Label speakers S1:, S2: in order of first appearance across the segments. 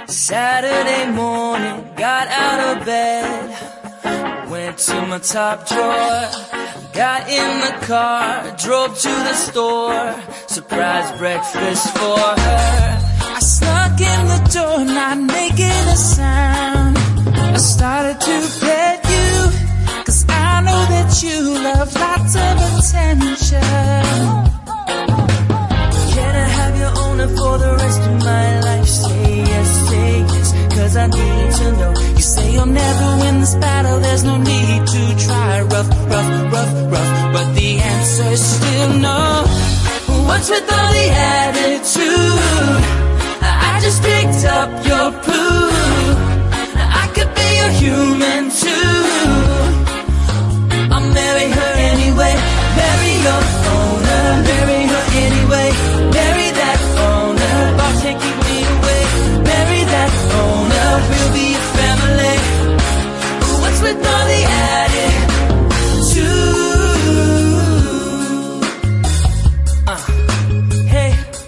S1: Saturday morning, got out of bed, went to my top drawer, got in the car, drove to the store, surprise breakfast for her. I snuck in the door, not making a sound. I started to pet you, 'cause I know that you love lots of attention. Can I have your owner for the rest of my life? Say yes, 'cause I need to know. You say you'll never win this battle, there's no need to try. Rough, but the answer's still no. What's with all the attitude? I just picked up your poo. I could be a human too. I'll marry her anyway. Marry your owner, marry her anyway. Marry that owner, boss can't keep me away. Marry that owner, we'll be a family. What's with all the attitude? Hey,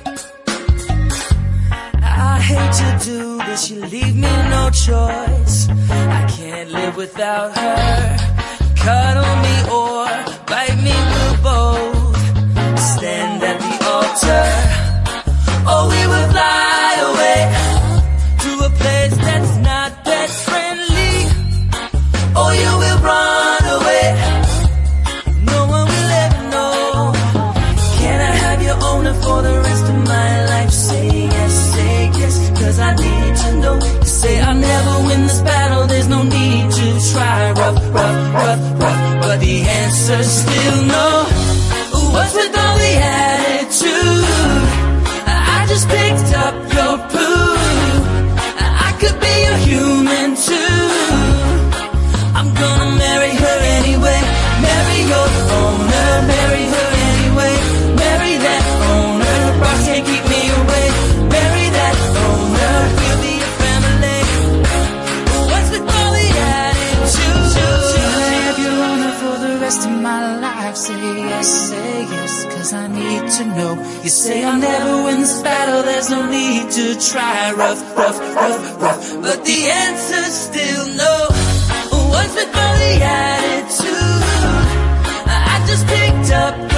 S1: I hate to do this, you leave me no choice. I can't live without her. Cuddle me or bite me, we'll both stand at the altar. Or we will fly away to a place that's not pet friendly. Or you will run away, no one will ever know. Can I have your owner for the rest of my life? Say yes, 'cause I need to know. You say I'll never win this battle, there's no need to try. Rough, but the answer's still no. What's with all the attitude? I just picked up your poo. I could be a human too. I'm gonna marry her anyway. Marry your owner, marry her anyway. Marry that owner, boss can't keep me away. Marry that owner, we'll be a family. What's with all the attitude? Can I have your owner for the rest of my life? Say yes, 'cause I need to know. You say I'll never win this battle, there's no need to try. Rough, but the answer's still no. What's with all the attitude? I just picked up